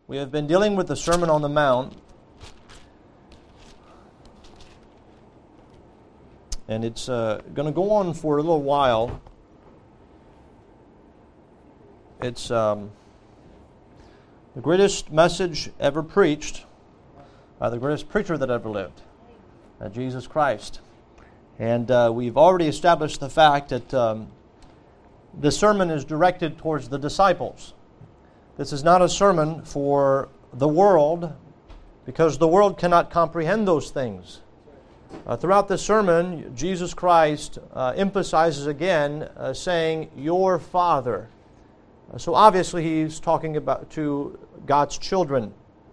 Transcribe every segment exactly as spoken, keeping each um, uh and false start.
We have been dealing with the Sermon on the Mount, and it's uh, going to go on for a little while. It's um, the greatest message ever preached by the greatest preacher that ever lived, uh, Jesus Christ. And uh, we've already established the fact that um, the sermon is directed towards the disciples. This is not a sermon for the world, because the world cannot comprehend those things. Uh, throughout the sermon, Jesus Christ uh, emphasizes again, uh, saying, "Your Father." Uh, so obviously he's talking about to God's children.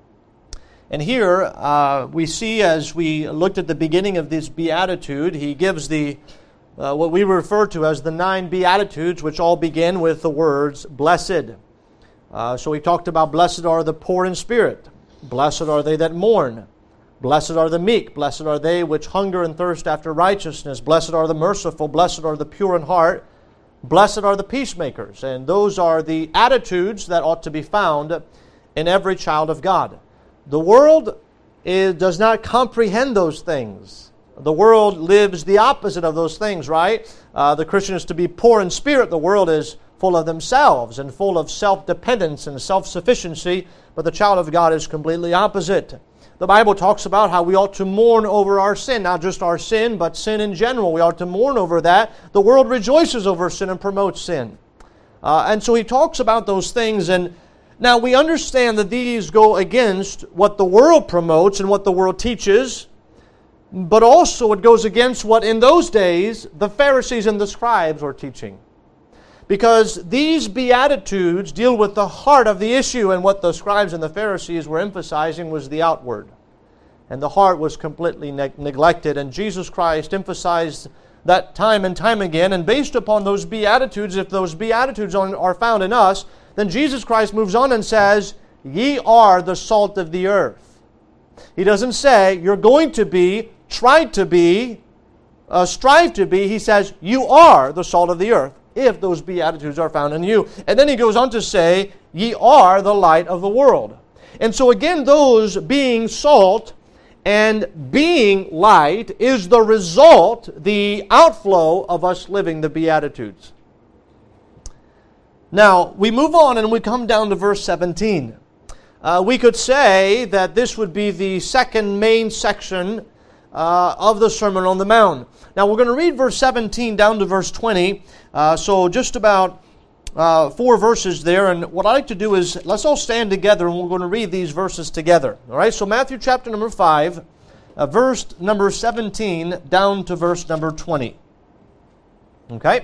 And here uh, we see, as we looked at the beginning of this beatitude, he gives the uh, what we refer to as the nine beatitudes, which all begin with the words, "Blessed." Uh, so he talked about, blessed are the poor in spirit, blessed are they that mourn, blessed are the meek, blessed are they which hunger and thirst after righteousness, blessed are the merciful, blessed are the pure in heart, blessed are the peacemakers. And those are the attitudes that ought to be found in every child of God. The world is, does not comprehend those things. The world lives the opposite of those things, right? Uh, the Christian is to be poor in spirit. The world is full of themselves and full of self-dependence and self-sufficiency, but the child of God is completely opposite. The Bible talks about how we ought to mourn over our sin, not just our sin, but sin in general. We ought to mourn over that. The world rejoices over sin and promotes sin. Uh, and so he talks about those things, and now we understand that these go against what the world promotes and what the world teaches, but also it goes against what in those days the Pharisees and the scribes were teaching. Because these Beatitudes deal with the heart of the issue, and what the scribes and the Pharisees were emphasizing was the outward. And the heart was completely ne- neglected, and Jesus Christ emphasized that time and time again, and based upon those Beatitudes, if those Beatitudes are found in us, then Jesus Christ moves on and says, "Ye are the salt of the earth." He doesn't say, you're going to be, try to be, uh, strive to be. He says, you are the salt of the earth, if those Beatitudes are found in you. And then he goes on to say, ye are the light of the world. And so again, those being salt and being light is the result, the outflow of us living the Beatitudes. Now, we move on and we come down to verse seventeen. Uh, we could say that this would be the second main section uh, of the Sermon on the Mount. Now, we're going to read verse seventeen down to verse twenty. Uh, so just about uh, four verses there. And what I'd like to do is, let's all stand together and we're going to read these verses together. All right, so Matthew chapter number five, uh, verse number seventeen down to verse number twenty. Okay?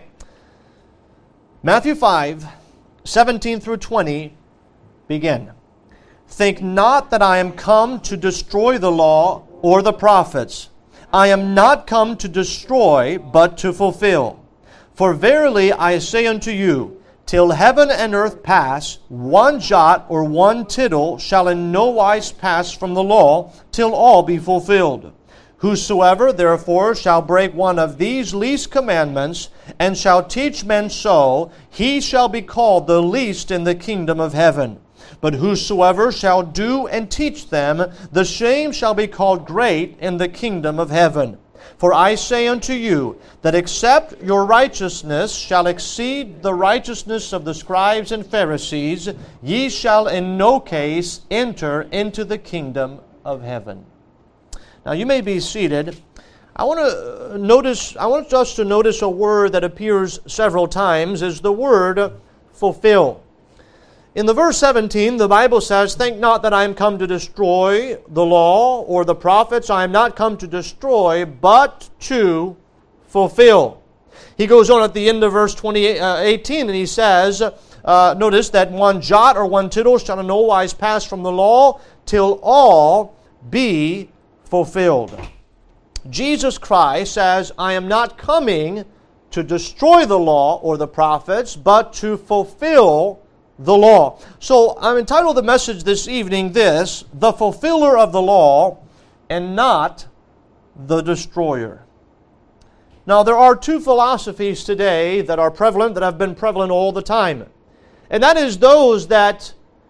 Matthew five, seventeen through twenty, begin. Think not that I am come to destroy the law or the prophets. I am not come to destroy, but to fulfill. For verily I say unto you, till heaven and earth pass, one jot or one tittle shall in no wise pass from the law, till all be fulfilled. Whosoever therefore shall break one of these least commandments, and shall teach men so, he shall be called the least in the kingdom of heaven. But whosoever shall do and teach them, the same shall be called great in the kingdom of heaven. For I say unto you, that except your righteousness shall exceed the righteousness of the scribes and Pharisees, ye shall in no case enter into the kingdom of heaven. Now you may be seated. I want to notice, I want us to notice a word that appears several times, is the word fulfill. In the verse seventeen, the Bible says, think not that I am come to destroy the law or the prophets. I am not come to destroy, but to fulfill. He goes on at the end of verse twenty, uh, eighteen, and he says, uh, notice that one jot or one tittle shall in no wise pass from the law, till all be fulfilled. Jesus Christ says, I am not coming to destroy the law or the prophets, but to fulfill the law. So I'm entitled the message this evening this, the fulfiller of the law and not the destroyer. Now there are two philosophies today that are prevalent, that have been prevalent all the time. And that is those that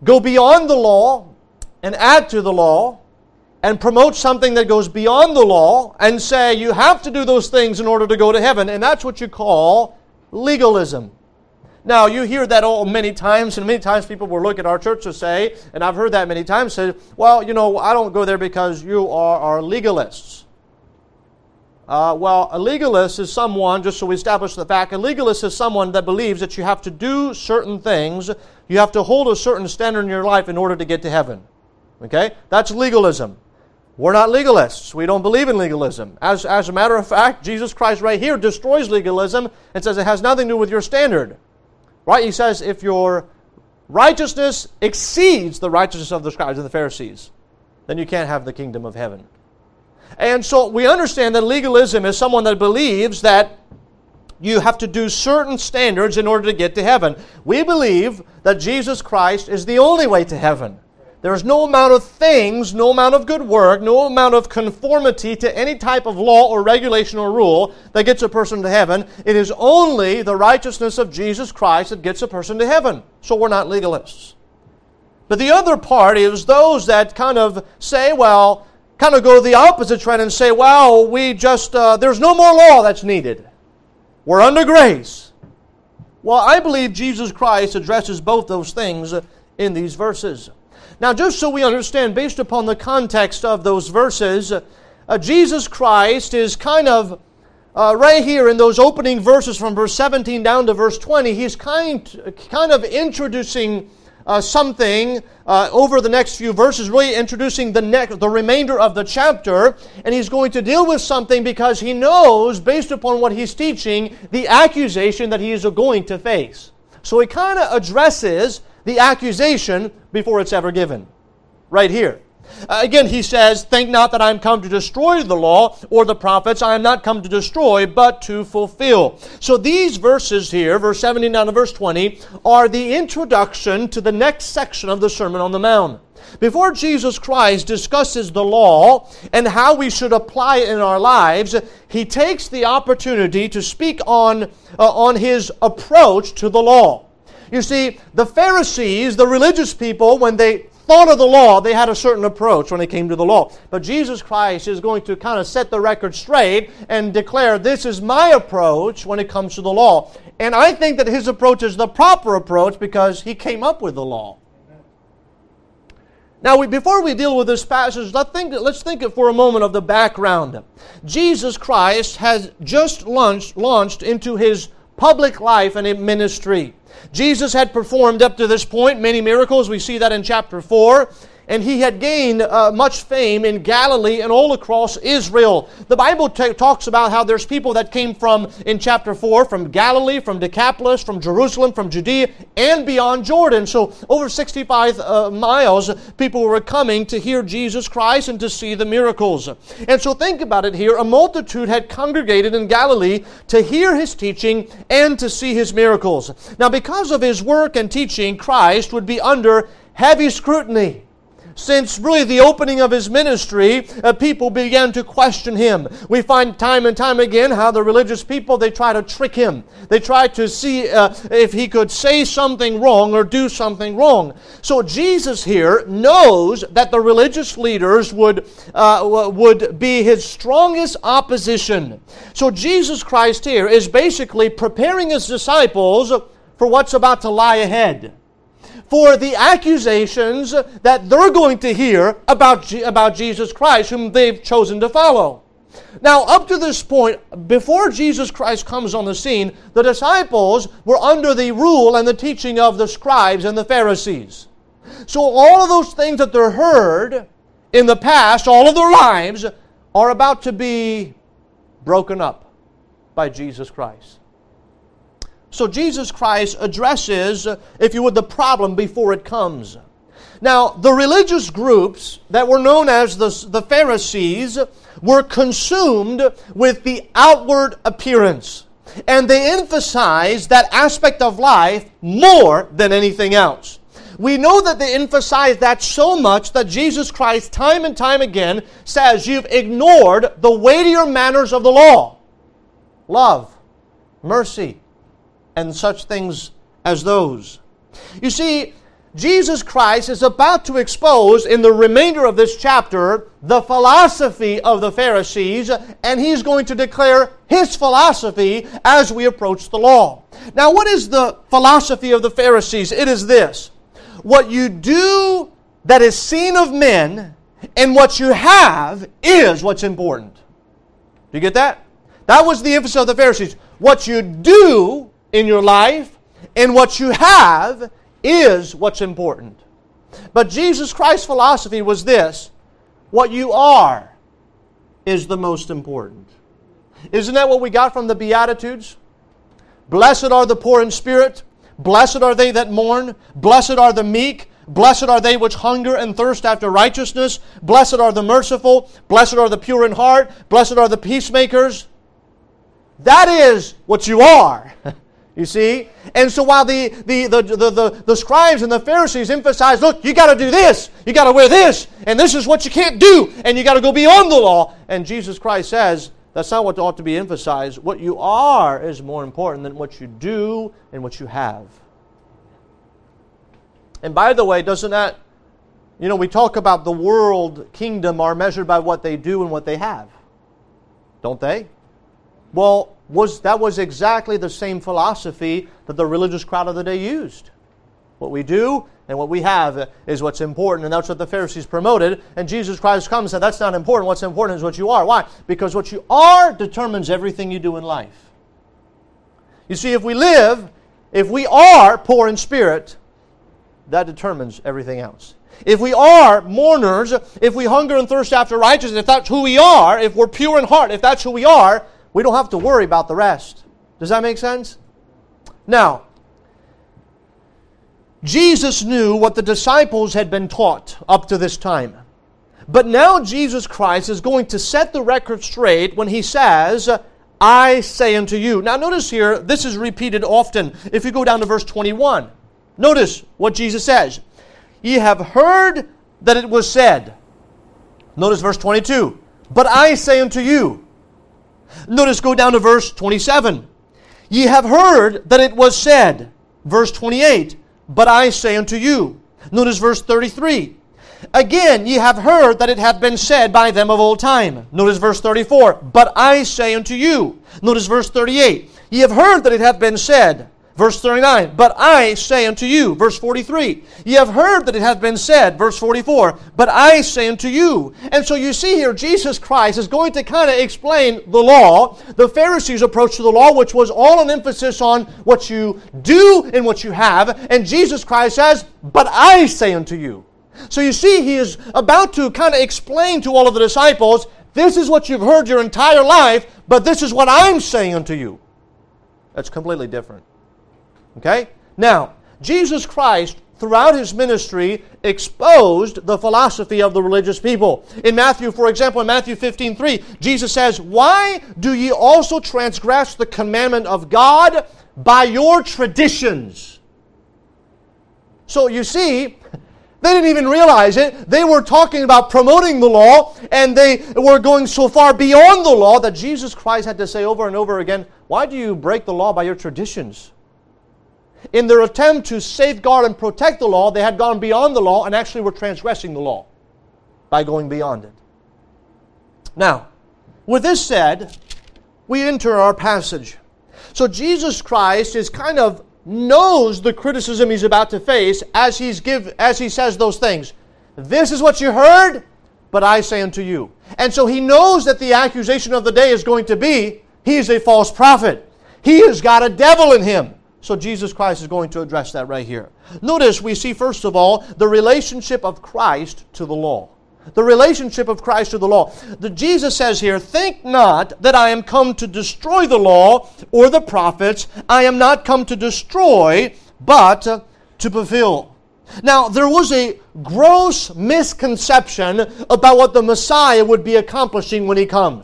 go beyond the law and add to the law, and promote something that goes beyond the law and say you have to do those things in order to go to heaven, and that's what you call legalism. Now, you hear that all many times, and many times people will look at our church and say, and I've heard that many times, say, well, you know, I don't go there because you are, are legalists. Uh, well, a legalist is someone, just so we establish the fact, a legalist is someone that believes that you have to do certain things, you have to hold a certain standard in your life in order to get to heaven. Okay? That's legalism. We're not legalists. We don't believe in legalism. As, as a matter of fact, Jesus Christ right here destroys legalism and says it has nothing to do with your standard. Right? He says if your righteousness exceeds the righteousness of the scribes and the Pharisees, then you can't have the kingdom of heaven. And so we understand that legalism is someone that believes that you have to do certain standards in order to get to heaven. We believe that Jesus Christ is the only way to heaven. There is no amount of things, no amount of good work, no amount of conformity to any type of law or regulation or rule that gets a person to heaven. It is only the righteousness of Jesus Christ that gets a person to heaven. So we're not legalists. But the other part is those that kind of say, well, kind of go the opposite trend and say, well, we just, uh, there's no more law that's needed. We're under grace. Well, I believe Jesus Christ addresses both those things in these verses. Now, just so we understand, based upon the context of those verses, uh, Jesus Christ is kind of, uh, right here in those opening verses from verse seventeen down to verse twenty, he's kind, kind of introducing uh, something uh, over the next few verses, really introducing the, next, the remainder of the chapter, and he's going to deal with something because he knows, based upon what he's teaching, the accusation that he is going to face. So he kind of addresses the accusation before it's ever given. Right here. Uh, again, he says, think not that I am come to destroy the law or the prophets. I am not come to destroy, but to fulfill. So these verses here, verse seventeen down to verse twenty, are the introduction to the next section of the Sermon on the Mount. Before Jesus Christ discusses the law and how we should apply it in our lives, he takes the opportunity to speak on, uh, on his approach to the law. You see, the Pharisees, the religious people, when they thought of the law, they had a certain approach when it came to the law. But Jesus Christ is going to kind of set the record straight and declare, this is my approach when it comes to the law. And I think that his approach is the proper approach because he came up with the law. Now, we, before we deal with this passage, let's think, let's think for a moment of the background. Jesus Christ has just launched, launched into his public life and ministry. Jesus had performed up to this point many miracles. We see that in chapter four. And he had gained uh, much fame in Galilee and all across Israel. The Bible t- talks about how there's people that came from, in chapter four, from Galilee, from Decapolis, from Jerusalem, from Judea, and beyond Jordan. So over sixty-five uh, miles, people were coming to hear Jesus Christ and to see the miracles. And so think about it here. A multitude had congregated in Galilee to hear his teaching and to see his miracles. Now, because of his work and teaching, Christ would be under heavy scrutiny. Since really the opening of his ministry, uh, people began to question him. We find time and time again how the religious people, they try to trick him. They try to see uh, if he could say something wrong or do something wrong. So Jesus here knows that the religious leaders would, uh, would be his strongest opposition. So Jesus Christ here is basically preparing his disciples for what's about to lie ahead. For the accusations that they're going to hear about, G- about Jesus Christ, whom they've chosen to follow. Now, up to this point, before Jesus Christ comes on the scene, the disciples were under the rule and the teaching of the scribes and the Pharisees. So all of those things that they heard in the past, all of their lives, are about to be broken up by Jesus Christ. So Jesus Christ addresses, if you would, the problem before it comes. Now, the religious groups that were known as the, the Pharisees were consumed with the outward appearance. And they emphasized that aspect of life more than anything else. We know that they emphasize that so much that Jesus Christ time and time again says, you've ignored the weightier manners of the law. Love, mercy, and such things as those. You see, Jesus Christ is about to expose in the remainder of this chapter the philosophy of the Pharisees, and He's going to declare His philosophy as we approach the law. Now, what is the philosophy of the Pharisees? It is this: what you do that is seen of men and what you have is what's important. Do you get that? That was the emphasis of the Pharisees. What you do in your life and what you have is what's important. But Jesus Christ's philosophy was this: what you are is the most important. Isn't that what we got from the Beatitudes? Blessed are the poor in spirit, blessed are they that mourn, blessed are the meek, blessed are they which hunger and thirst after righteousness, blessed are the merciful, blessed are the pure in heart, blessed are the peacemakers. That is what you are. You see? And so while the, the, the, the, the, the scribes and the Pharisees emphasize, look, you got to do this, you got to wear this, and this is what you can't do, and you got to go beyond the law. And Jesus Christ says, that's not what ought to be emphasized. What you are is more important than what you do and what you have. And by the way, doesn't that, you know, we talk about the world kingdom are measured by what they do and what they have. Don't they? Well, was that was exactly the same philosophy that the religious crowd of the day used. What we do and what we have is what's important, and that's what the Pharisees promoted. And Jesus Christ comes and said, that's not important. What's important is what you are. Why? Because what you are determines everything you do in life. You see, if we live, if we are poor in spirit, that determines everything else. If we are mourners, if we hunger and thirst after righteousness, if that's who we are, if we're pure in heart, if that's who we are, we don't have to worry about the rest. Does that make sense? Now, Jesus knew what the disciples had been taught up to this time. But now Jesus Christ is going to set the record straight when He says, I say unto you. Now notice here, this is repeated often. If you go down to verse twenty-one, notice what Jesus says. Ye have heard that it was said. Notice verse twenty-two. But I say unto you. Notice, go down to verse twenty-seven. Ye have heard that it was said. Verse twenty-eight. But I say unto you. Notice verse thirty-three. Again, ye have heard that it hath been said by them of old time. Notice verse thirty-four. But I say unto you. Notice verse thirty-eight. Ye have heard that it hath been said. Verse thirty-nine, but I say unto you. Verse forty-three, ye have heard that it hath been said. Verse forty-four, but I say unto you. And so you see here, Jesus Christ is going to kind of explain the law, the Pharisees' approach to the law, which was all an emphasis on what you do and what you have. And Jesus Christ says, but I say unto you. So you see, He is about to kind of explain to all of the disciples, this is what you've heard your entire life, but this is what I'm saying unto you. That's completely different. Okay? Now, Jesus Christ, throughout His ministry, exposed the philosophy of the religious people. In Matthew, for example, in Matthew fifteen three, Jesus says, why do ye also transgress the commandment of God by your traditions? So you see, they didn't even realize it. They were talking about promoting the law, and they were going so far beyond the law that Jesus Christ had to say over and over again, why do you break the law by your traditions? In their attempt to safeguard and protect the law, they had gone beyond the law and actually were transgressing the law by going beyond it. Now, with this said, we enter our passage. So Jesus Christ is kind of knows the criticism He's about to face as he's give as He says those things. This is what you heard, but I say unto you. And so He knows that the accusation of the day is going to be, he is a false prophet. He has got a devil in him. So Jesus Christ is going to address that right here. Notice we see, first of all, the relationship of Christ to the law. The relationship of Christ to the law. The Jesus says here, think not that I am come to destroy the law or the prophets. I am not come to destroy, but to fulfill. Now, there was a gross misconception about what the Messiah would be accomplishing when He comes.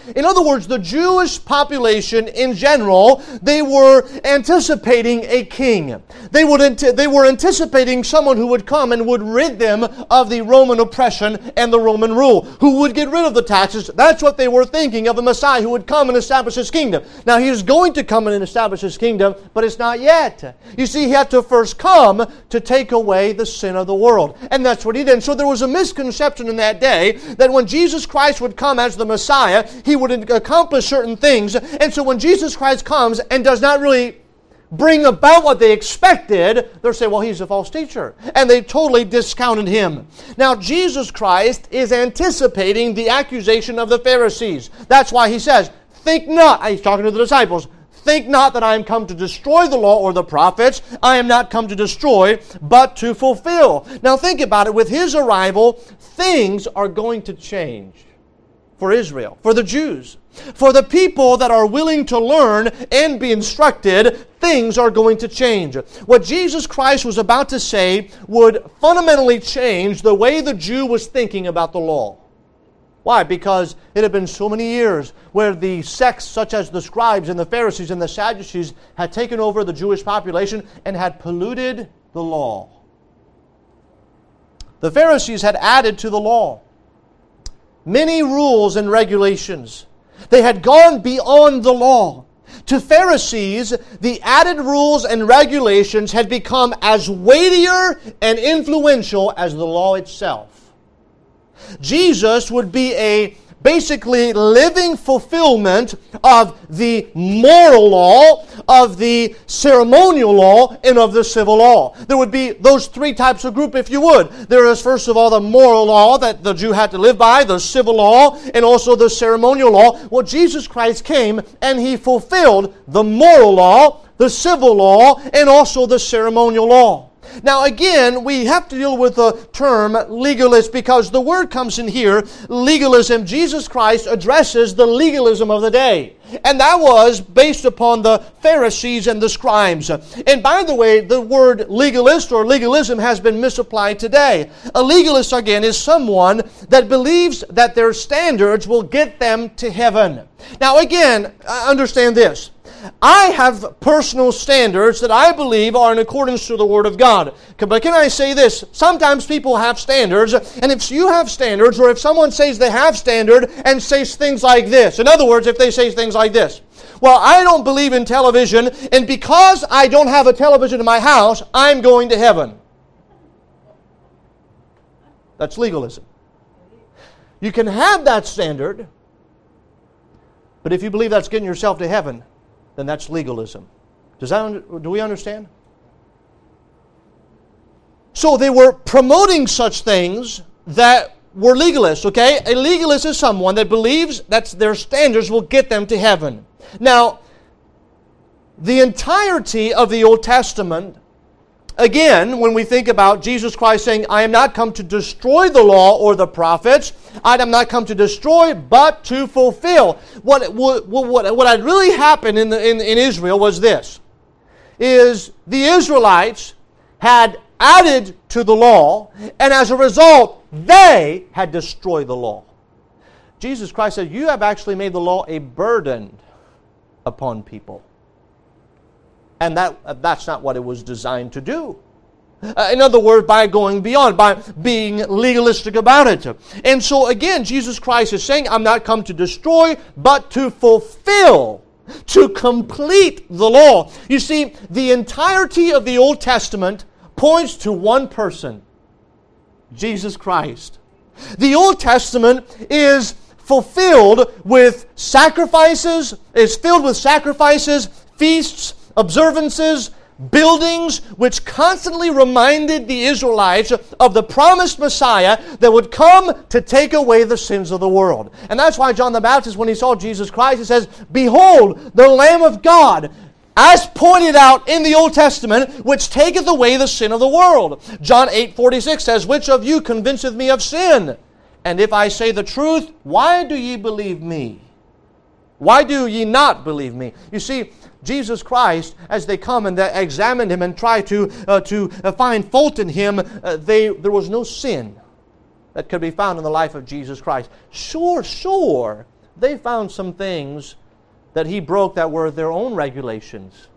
In other words, the Jewish population in general, they were anticipating a king. They would they were anticipating someone who would come and would rid them of the Roman oppression and the Roman rule, who would get rid of the taxes. That's what they were thinking of, a Messiah who would come and establish his kingdom. Now, he is going to come and establish his kingdom, but it's not yet. You see, he had to first come to take away the sin of the world. And that's what he did. And so there was a misconception in that day that when Jesus Christ would come as the Messiah, he would accomplish certain things. And so when Jesus Christ comes and does not really bring about what they expected, they'll say, well, he's a false teacher. And they totally discounted him. Now, Jesus Christ is anticipating the accusation of the Pharisees. That's why he says, think not, he's talking to the disciples, think not that I am come to destroy the law or the prophets. I am not come to destroy, but to fulfill. Now think about it. With his arrival, things are going to change for Israel, for the Jews. For the people that are willing to learn and be instructed, things are going to change. What Jesus Christ was about to say would fundamentally change the way the Jew was thinking about the law. Why? Because it had been so many years where the sects such as the scribes and the Pharisees and the Sadducees had taken over the Jewish population and had polluted the law. The Pharisees had added to the law many rules and regulations. They had gone beyond the law. To Pharisees, the added rules and regulations had become as weightier and influential as the law itself. Jesus would be a basically living fulfillment of the moral law, of the ceremonial law, and of the civil law. There would be those three types of group, if you would. There is, first of all, the moral law that the Jew had to live by, the civil law, and also the ceremonial law. Well, Jesus Christ came and He fulfilled the moral law, the civil law, and also the ceremonial law. Now again, we have to deal with the term legalist because the word comes in here, legalism. Jesus Christ addresses the legalism of the day. And that was based upon the Pharisees and the scribes. And by the way, the word legalist or legalism has been misapplied today. A legalist, again, is someone that believes that their standards will get them to heaven. Now again, understand this. I have personal standards that I believe are in accordance to the Word of God. But can I say this? Sometimes people have standards, and if you have standards, or if someone says they have standard and says things like this, in other words, if they say things like this, well, I don't believe in television, and because I don't have a television in my house, I'm going to heaven. That's legalism. You can have that standard, but if you believe that's getting yourself to heaven, then that's legalism. Does that, do we understand? So they were promoting such things that were legalists, okay? A legalist is someone that believes that their standards will get them to heaven. Now, the entirety of the Old Testament, again, when we think about Jesus Christ saying, I am not come to destroy the law or the prophets, I am not come to destroy, but to fulfill. What, what, what, what had really happened in, the, in, in Israel was this, is the Israelites had added to the law, and as a result, they had destroyed the law. Jesus Christ said, you have actually made the law a burden upon people. And that that's not what it was designed to do. Uh, in other words, by going beyond, by being legalistic about it. And so again, Jesus Christ is saying, I'm not come to destroy, but to fulfill, to complete the law. You see, the entirety of the Old Testament points to one person, Jesus Christ. The Old Testament is fulfilled with sacrifices, is filled with sacrifices, feasts, observances, buildings, which constantly reminded the Israelites of the promised Messiah that would come to take away the sins of the world. And that's why John the Baptist, when he saw Jesus Christ, he says, behold, the Lamb of God, as pointed out in the Old Testament, which taketh away the sin of the world. John eight forty-six says, which of you convinceth me of sin? And if I say the truth, why do ye believe me? Why do ye not believe me? You see, Jesus Christ, as they come and they examine Him and try to uh, to uh, find fault in Him, uh, they there was no sin that could be found in the life of Jesus Christ. Sure, sure, they found some things that he broke that were their own regulations,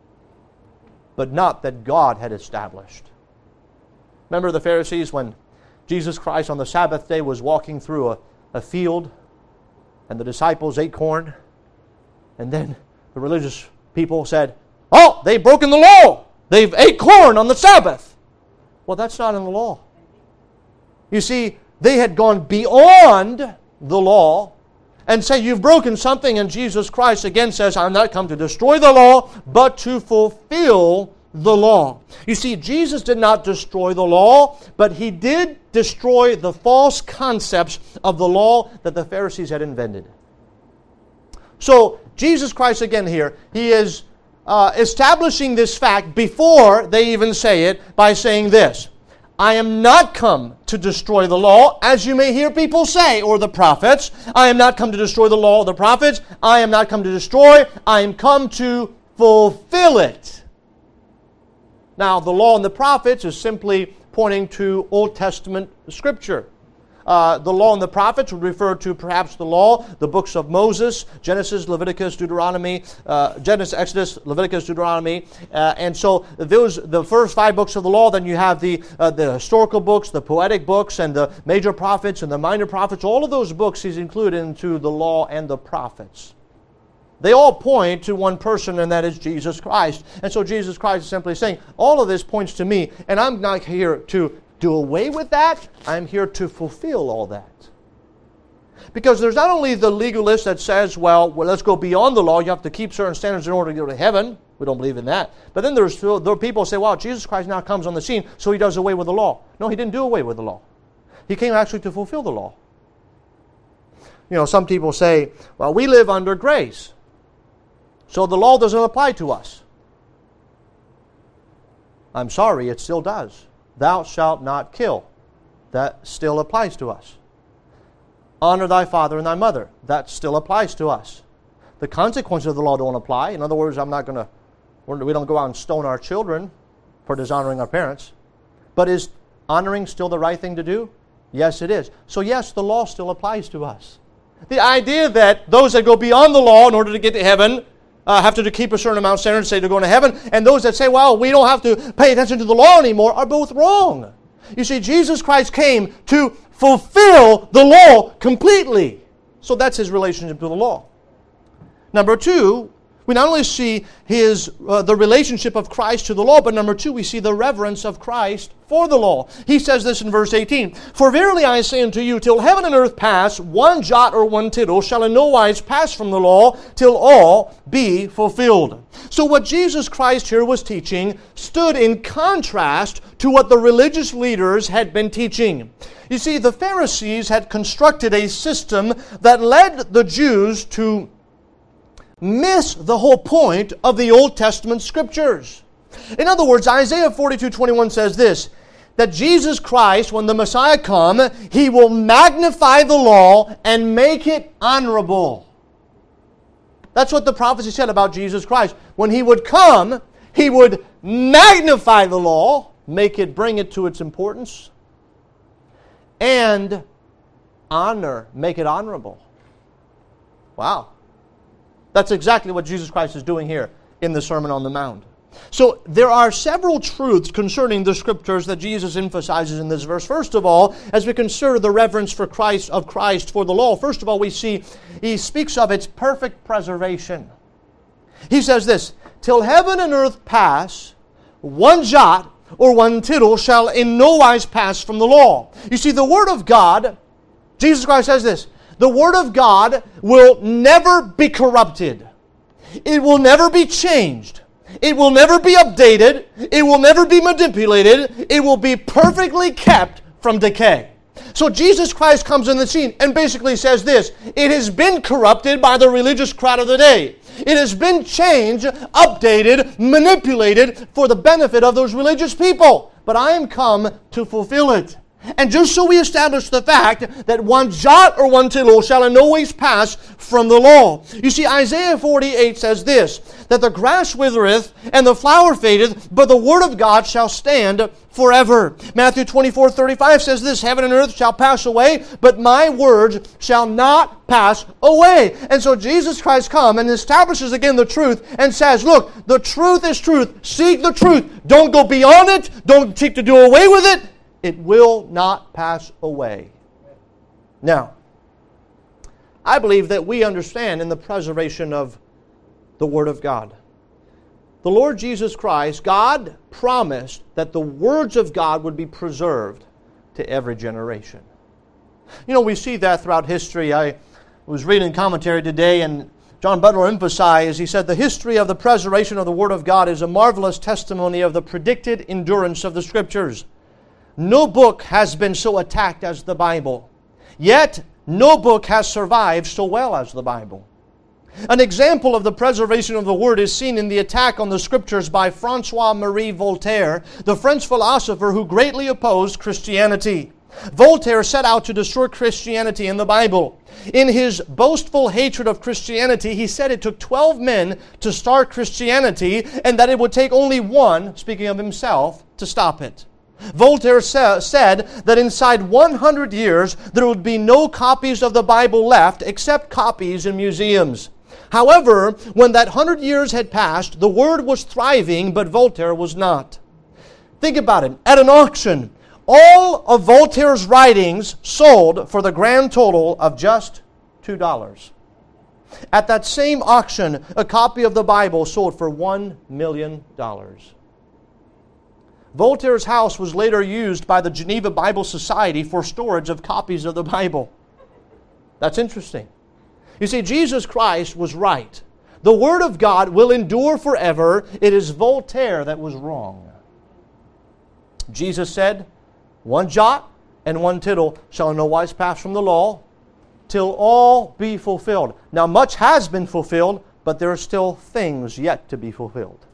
but not that God had established. Remember the Pharisees when Jesus Christ on the Sabbath day was walking through a, a field and the disciples ate corn, and then the religious people said, "Oh, they've broken the law. They've ate corn on the Sabbath." Well, that's not in the law. You see, they had gone beyond the law and say, "You've broken something," and Jesus Christ again says, "I'm not come to destroy the law, but to fulfill the law." You see, Jesus did not destroy the law, but He did destroy the false concepts of the law that the Pharisees had invented. So, Jesus Christ again here, He is uh, establishing this fact before they even say it by saying this: "I am not come to destroy the law, as you may hear people say, or the prophets. I am not come to destroy the law or the prophets. I am not come to destroy. I am come to fulfill it." Now, the law and the prophets is simply pointing to Old Testament Scripture. Uh, the law and the prophets would refer to perhaps the law, the books of Moses, Genesis, Leviticus, Deuteronomy, uh, Genesis, Exodus, Leviticus, Deuteronomy. Uh, and so those, the first five books of the law, then you have the, uh, the historical books, the poetic books, and the major prophets and the minor prophets. All of those books He's included into the law and the prophets. They all point to one person, and that is Jesus Christ. And so Jesus Christ is simply saying, all of this points to me, and I'm not here to do away with that. I'm here to fulfill all that. Because there's not only the legalist that says, well, well, let's go beyond the law. You have to keep certain standards in order to go to heaven. We don't believe in that. But then there's there are people who say, well, Jesus Christ now comes on the scene, so He does away with the law. No, He didn't do away with the law. He came actually to fulfill the law. You know, some people say, well, we live under grace, so the law doesn't apply to us. I'm sorry, it still does. Thou shalt not kill. That still applies to us. Honor thy father and thy mother. That still applies to us. The consequences of the law don't apply. In other words, I'm not going to, we don't go out and stone our children for dishonoring our parents. But is honoring still the right thing to do? Yes, it is. So yes, the law still applies to us. The idea that those that go beyond the law in order to get to heaven Uh, have to keep a certain amount of standards, say they're going to heaven, and those that say, well, we don't have to pay attention to the law anymore, are both wrong. You see, Jesus Christ came to fulfill the law completely. So that's His relationship to the law. Number two, we not only see his uh, the relationship of Christ to the law, but number two, we see the reverence of Christ for the law. He says this in verse eighteen, "For verily I say unto you, till heaven and earth pass, one jot or one tittle shall in no wise pass from the law, till all be fulfilled." So what Jesus Christ here was teaching stood in contrast to what the religious leaders had been teaching. You see, the Pharisees had constructed a system that led the Jews to miss the whole point of the Old Testament Scriptures. In other words, Isaiah forty-two twenty-one says this, that Jesus Christ, when the Messiah come, He will magnify the law and make it honorable. That's what the prophecy said about Jesus Christ. When He would come, He would magnify the law, make it, bring it to its importance, and honor, make it honorable. Wow. That's exactly what Jesus Christ is doing here in the Sermon on the Mount. So there are several truths concerning the Scriptures that Jesus emphasizes in this verse. First of all, as we consider the reverence for Christ of Christ for the law, first of all, we see He speaks of its perfect preservation. He says this, "Till heaven and earth pass, one jot or one tittle shall in no wise pass from the law." You see, the Word of God, Jesus Christ says this, the Word of God will never be corrupted. It will never be changed. It will never be updated. It will never be manipulated. It will be perfectly kept from decay. So Jesus Christ comes in the scene and basically says this, it has been corrupted by the religious crowd of the day. It has been changed, updated, manipulated for the benefit of those religious people. But I am come to fulfill it. And just so we establish the fact that one jot or one tittle shall in no ways pass from the law. You see, Isaiah forty-eight says this, that the grass withereth and the flower fadeth, but the word of God shall stand forever. Matthew twenty-four thirty-five says this, heaven and earth shall pass away, but my words shall not pass away. And so Jesus Christ comes and establishes again the truth and says, look, the truth is truth. Seek the truth. Don't go beyond it. Don't seek to do away with it. It will not pass away. Now, I believe that we understand in the preservation of the Word of God. The Lord Jesus Christ, God promised that the words of God would be preserved to every generation. You know, we see that throughout history. I was reading commentary today, and John Butler emphasized, he said, the history of the preservation of the Word of God is a marvelous testimony of the predicted endurance of the Scriptures. No book has been so attacked as the Bible. Yet, no book has survived so well as the Bible. An example of the preservation of the Word is seen in the attack on the Scriptures by Francois-Marie Voltaire, the French philosopher who greatly opposed Christianity. Voltaire set out to destroy Christianity in the Bible. In his boastful hatred of Christianity, he said it took twelve men to start Christianity and that it would take only one, speaking of himself, to stop it. Voltaire sa- said that inside one hundred years there would be no copies of the Bible left except copies in museums. However, when that hundred years had passed, the Word was thriving, but Voltaire was not. Think about it. At an auction, all of Voltaire's writings sold for the grand total of just two dollars. At that same auction, a copy of the Bible sold for one million dollars. Voltaire's house was later used by the Geneva Bible Society for storage of copies of the Bible. That's interesting. You see, Jesus Christ was right. The Word of God will endure forever. It is Voltaire that was wrong. Jesus said, one jot and one tittle shall in no wise pass from the law, till all be fulfilled. Now much has been fulfilled, but there are still things yet to be fulfilled.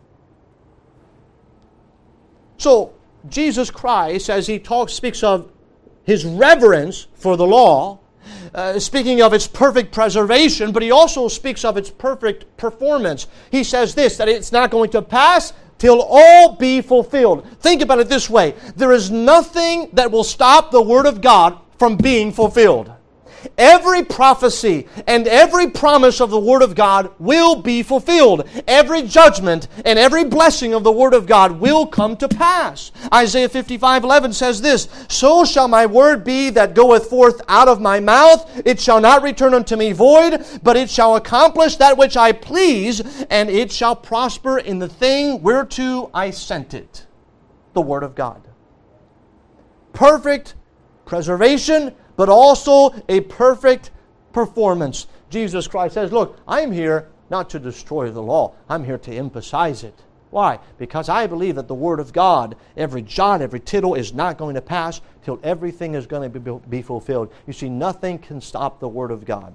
So, Jesus Christ, as He talks, speaks of His reverence for the law, uh, speaking of its perfect preservation, but He also speaks of its perfect performance. He says this, that it's not going to pass till all be fulfilled. Think about it this way. There is nothing that will stop the Word of God from being fulfilled. Every prophecy and every promise of the Word of God will be fulfilled. Every judgment and every blessing of the Word of God will come to pass. Isaiah fifty-five eleven says this, so shall my word be that goeth forth out of my mouth. It shall not return unto me void, but it shall accomplish that which I please, and it shall prosper in the thing whereto I sent it. The Word of God. Perfect preservation, but also a perfect performance. Jesus Christ says, look, I'm here not to destroy the law. I'm here to emphasize it. Why? Because I believe that the Word of God, every jot, every tittle is not going to pass till everything is going to be, be fulfilled. You see, nothing can stop the Word of God.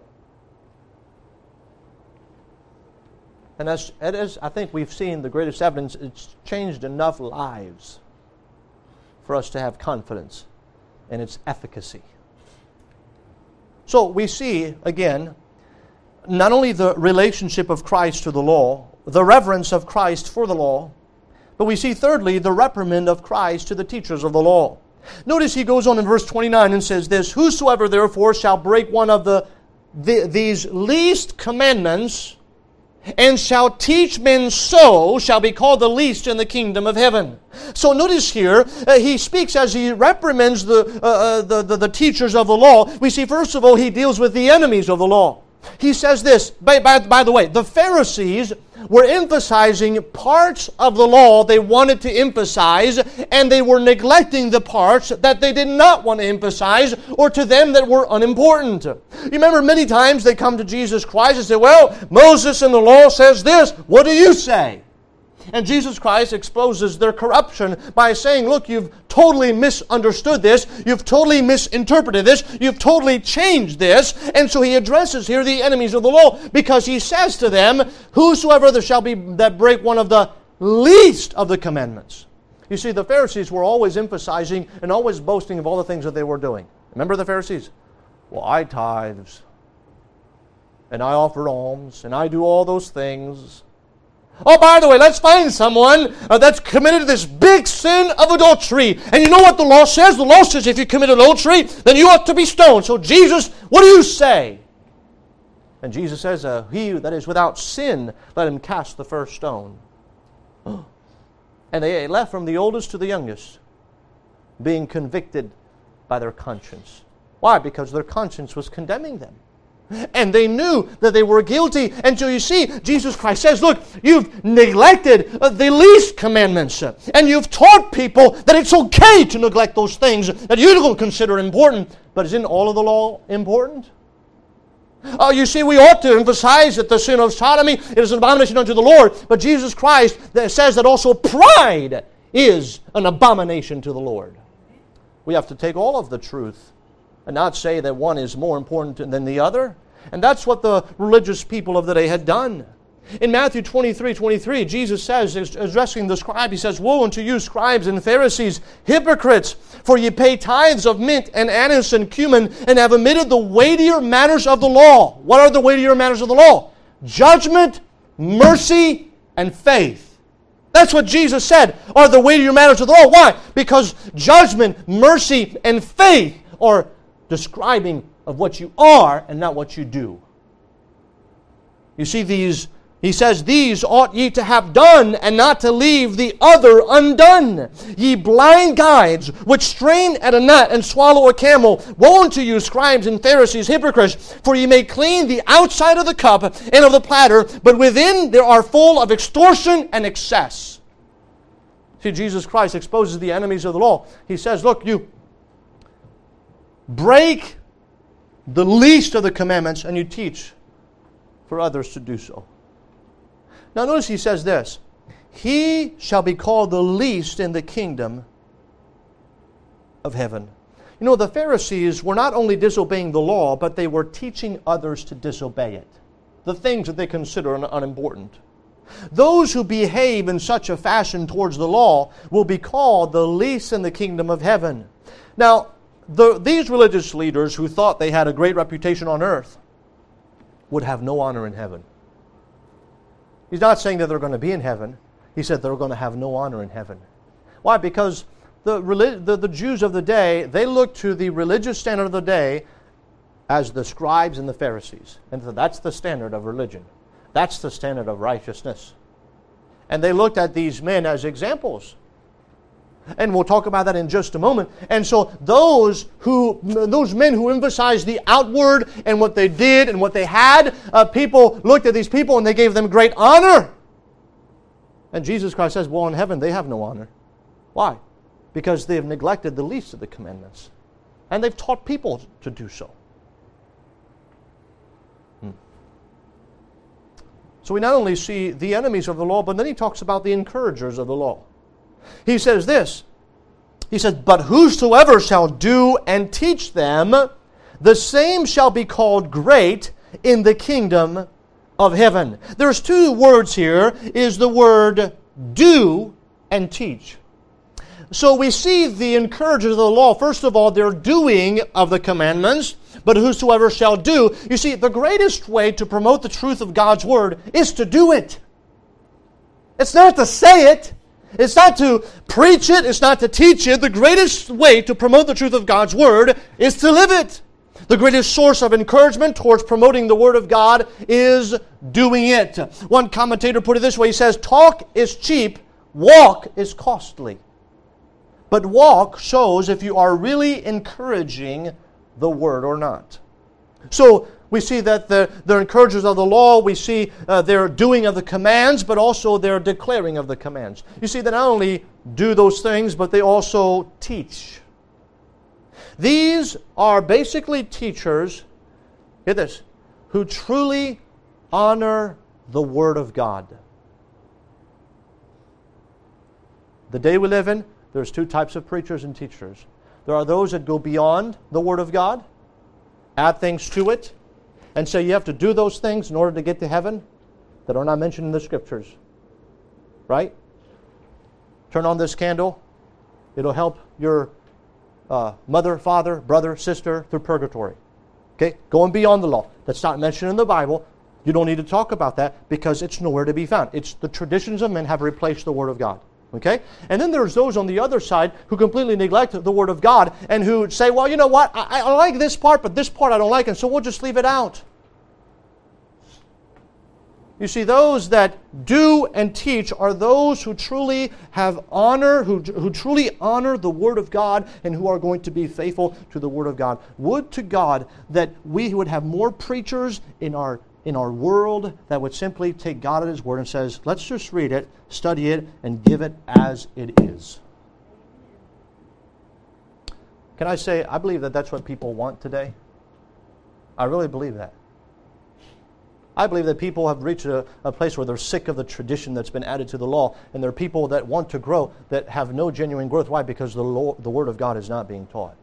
And as, as I think we've seen the greatest evidence, it's changed enough lives for us to have confidence in its efficacy. So we see, again, not only the relationship of Christ to the law, the reverence of Christ for the law, but we see, thirdly, the reprimand of Christ to the teachers of the law. Notice he goes on in verse twenty-nine and says this, whosoever therefore shall break one of the, the these least commandments, and shall teach men so, shall be called the least in the kingdom of heaven. So notice here, uh, he speaks as he reprimands the, uh, uh, the, the, the teachers of the law. We see, first of all, he deals with the enemies of the law. He says this, by, by, by the way, the Pharisees were emphasizing parts of the law they wanted to emphasize, and they were neglecting the parts that they did not want to emphasize, or to them that were unimportant. You remember many times they come to Jesus Christ and say, well, Moses in the law says this, what do you say? And Jesus Christ exposes their corruption by saying, look, you've totally misunderstood this. You've totally misinterpreted this. You've totally changed this. And so he addresses here the enemies of the law, because he says to them, whosoever there shall be that break one of the least of the commandments. You see, the Pharisees were always emphasizing and always boasting of all the things that they were doing. Remember the Pharisees? Well, I tithes, and I offer alms, and I do all those things. Oh, by the way, let's find someone uh, that's committed this big sin of adultery. And you know what the law says? The law says if you commit adultery, then you ought to be stoned. So Jesus, what do you say? And Jesus says, uh, he that is without sin, let him cast the first stone. And they left from the oldest to the youngest, being convicted by their conscience. Why? Because their conscience was condemning them. And they knew that they were guilty. And so you see, Jesus Christ says, look, you've neglected uh, the least commandments. Uh, and you've taught people that it's okay to neglect those things that you don't consider important. But isn't all of the law important? Uh, you see, we ought to emphasize that the sin of sodomy is an abomination unto the Lord. But Jesus Christ says that also pride is an abomination to the Lord. We have to take all of the truth and not say that one is more important than the other. And that's what the religious people of the day had done. In Matthew twenty-three twenty-three, Jesus says, addressing the scribe, He says, woe unto you, scribes and Pharisees, hypocrites, for ye pay tithes of mint and anise and cumin, and have omitted the weightier matters of the law. What are the weightier matters of the law? Judgment, mercy, and faith. That's what Jesus said are the weightier matters of the law. Why? Because judgment, mercy, and faith are describing of what you are and not what you do. You see, these, he says, these ought ye to have done, and not to leave the other undone. Ye blind guides, which strain at a gnat and swallow a camel, woe unto you, scribes and Pharisees, hypocrites! For ye may clean the outside of the cup and of the platter, but within they are full of extortion and excess. See, Jesus Christ exposes the enemies of the law. He says, look, you break the least of the commandments and you teach for others to do so. Now notice he says this, he shall be called the least in the kingdom of heaven. You know, the Pharisees were not only disobeying the law, but they were teaching others to disobey it. The things that they consider unimportant. Those who behave in such a fashion towards the law will be called the least in the kingdom of heaven. Now, The, these religious leaders who thought they had a great reputation on earth would have no honor in heaven. He's not saying that they're going to be in heaven. He said they're going to have no honor in heaven. Why? Because the, the, the Jews of the day, they looked to the religious standard of the day as the scribes and the Pharisees. And so that's the standard of religion. That's the standard of righteousness. And they looked at these men as examples. And we'll talk about that in just a moment. And so those who, those men who emphasized the outward and what they did and what they had, uh, people looked at these people and they gave them great honor. And Jesus Christ says, well, in heaven they have no honor. Why? Because they have neglected the least of the commandments. And they've taught people to do so. Hmm. So we not only see the enemies of the law, but then he talks about the encouragers of the law. He says this, he says, but whosoever shall do and teach them, the same shall be called great in the kingdom of heaven. There's two words here, is the word do and teach. So we see the encouragers of the law, first of all, they're doing of the commandments, but whosoever shall do. You see, the greatest way to promote the truth of God's word is to do it. It's not to say it. It's not to preach it. It's not to teach it. The greatest way to promote the truth of God's word is to live it. The greatest source of encouragement towards promoting the word of God is doing it. One commentator put it this way. He says, talk is cheap, walk is costly. But walk shows if you are really encouraging the word or not. So we see that the, they're encouragers of the law. We see uh, their doing of the commands, but also their declaring of the commands. You see, they not only do those things, but they also teach. These are basically teachers, get this, who truly honor the Word of God. The day we live in, there's two types of preachers and teachers. There are those that go beyond the Word of God, add things to it, and say you have to do those things in order to get to heaven that are not mentioned in the Scriptures. Right? turn on this candle. It'll help your uh, mother, father, brother, sister through purgatory. Okay? Going beyond the law. That's not mentioned in the Bible. You don't need to talk about that because it's nowhere to be found. It's the traditions of men have replaced the Word of God. Okay? And then there's those on the other side who completely neglect the Word of God and who say, well, you know what? I, I like this part, but this part I don't like, and so we'll just leave it out. You see, those that do and teach are those who truly have honor, who, who truly honor the Word of God and who are going to be faithful to the Word of God. Would to God that we would have more preachers in our in our world that would simply take God at His Word and says, let's just read it, study it, and give it as it is. Can I say, I believe that that's what people want today. I really believe that. I believe that people have reached a, a place where they're sick of the tradition that's been added to the law, and there are people that want to grow that have no genuine growth. Why? Because the law, the Word of God is not being taught.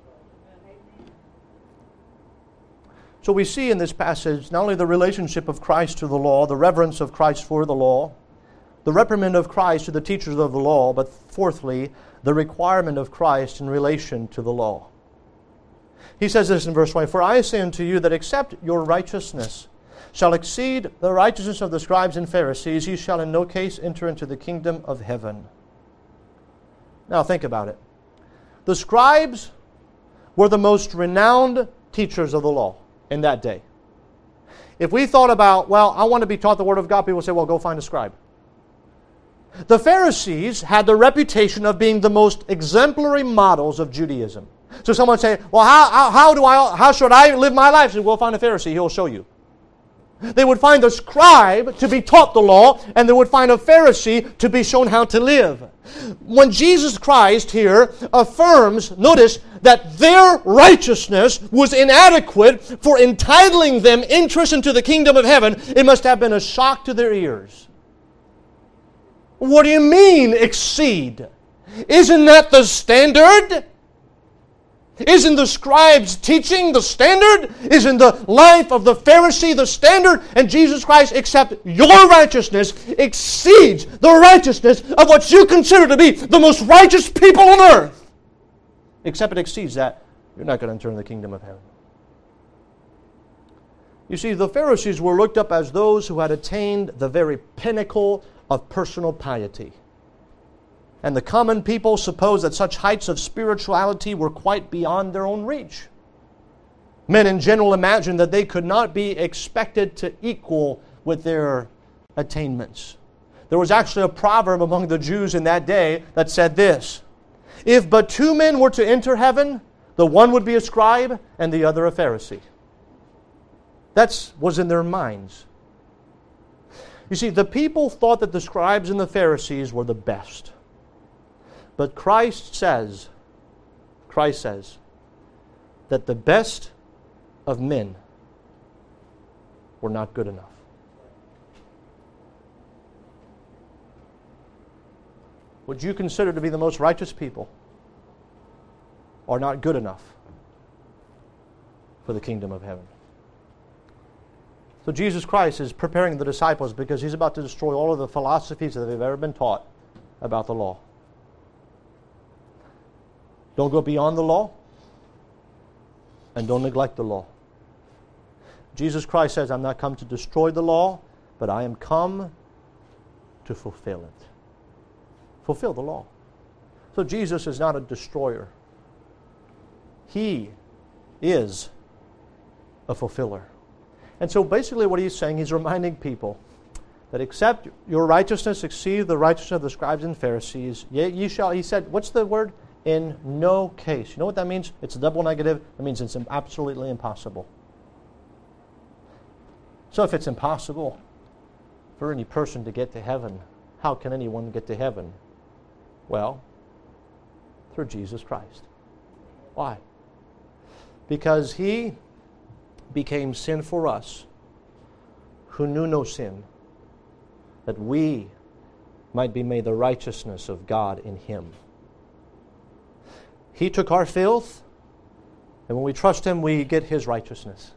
So we see in this passage not only the relationship of Christ to the law, the reverence of Christ for the law, the reprimand of Christ to the teachers of the law, but fourthly, the requirement of Christ in relation to the law. He says this in verse twenty, for I say unto you that except your righteousness shall exceed the righteousness of the scribes and Pharisees, ye shall in no case enter into the kingdom of heaven. Now think about it. The scribes were the most renowned teachers of the law in that day. If we thought about, well, I want to be taught the Word of God, people say, well, go find a scribe. The Pharisees had the reputation of being the most exemplary models of Judaism. So someone say, well, how, how, how do I, how should I live my life? So we'll find a Pharisee, he'll show you. They would find a scribe to be taught the law, and they would find a Pharisee to be shown how to live. When Jesus Christ here affirms, notice, that their righteousness was inadequate for entitling them interest into the kingdom of heaven, it must have been a shock to their ears. What do you mean, exceed? Isn't that the standard? Isn't the scribe's teaching the standard? Isn't the life of the Pharisee the standard? And Jesus Christ, except your righteousness exceeds the righteousness of what you consider to be the most righteous people on earth. Except it exceeds that, you're not going to enter in the kingdom of heaven. You see, the Pharisees were looked up as those who had attained the very pinnacle of personal piety. And the common people supposed that such heights of spirituality were quite beyond their own reach. Men in general imagined that they could not be expected to equal with their attainments. There was actually a proverb among the Jews in that day that said this, if but two men were to enter heaven, the one would be a scribe and the other a Pharisee. That was in their minds. You see, the people thought that the scribes and the Pharisees were the best. But Christ says, Christ says, that the best of men were not good enough. What you consider to be the most righteous people are not good enough for the kingdom of heaven. So Jesus Christ is preparing the disciples because He's about to destroy all of the philosophies that they've ever been taught about the law. Don't go beyond the law, and don't neglect the law. Jesus Christ says, I'm not come to destroy the law, but I am come to fulfill it. Fulfill the law. So Jesus is not a destroyer. He is a fulfiller. And so basically what He's saying, He's reminding people that except your righteousness exceed the righteousness of the scribes and Pharisees, yet ye shall, He said, what's the word? In no case. You know what that means? It's a double negative. It means it's absolutely impossible. So if it's impossible for any person to get to heaven, how can anyone get to heaven? Well, through Jesus Christ. Why? Because He became sin for us, who knew no sin, that we might be made the righteousness of God in Him. He took our filth, and when we trust Him, we get His righteousness.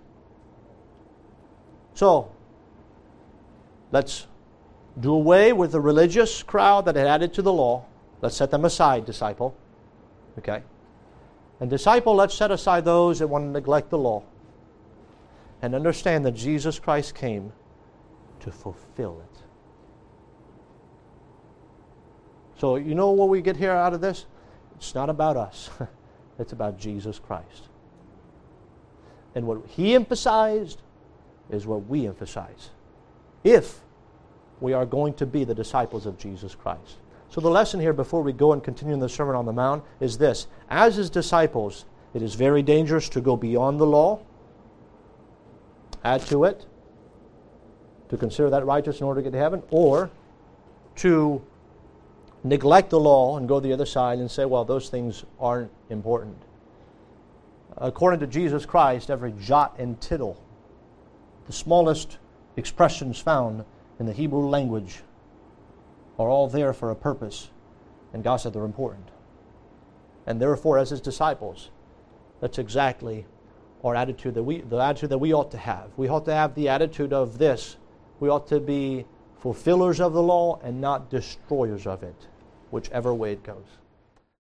So, let's do away with the religious crowd that had added to the law. Let's set them aside, disciple. Okay? And disciple, let's set aside those that want to neglect the law and understand that Jesus Christ came to fulfill it. So you know what we get here out of this? It's not about us. It's about Jesus Christ. And what He emphasized is what we emphasize, if we are going to be the disciples of Jesus Christ. So the lesson here before we go and continue in the Sermon on the Mount is this. As His disciples, it is very dangerous to go beyond the law, add to it, to consider that righteous in order to get to heaven, or to neglect the law and go the other side and say, well, those things aren't important. According to Jesus Christ, every jot and tittle, the smallest expressions found in the Hebrew language, are all there for a purpose, and God said they're important. And therefore, as His disciples, that's exactly our attitude that we, the attitude that we ought to have. We ought to have the attitude of this. We ought to be fulfillers of the law and not destroyers of it, whichever way it goes.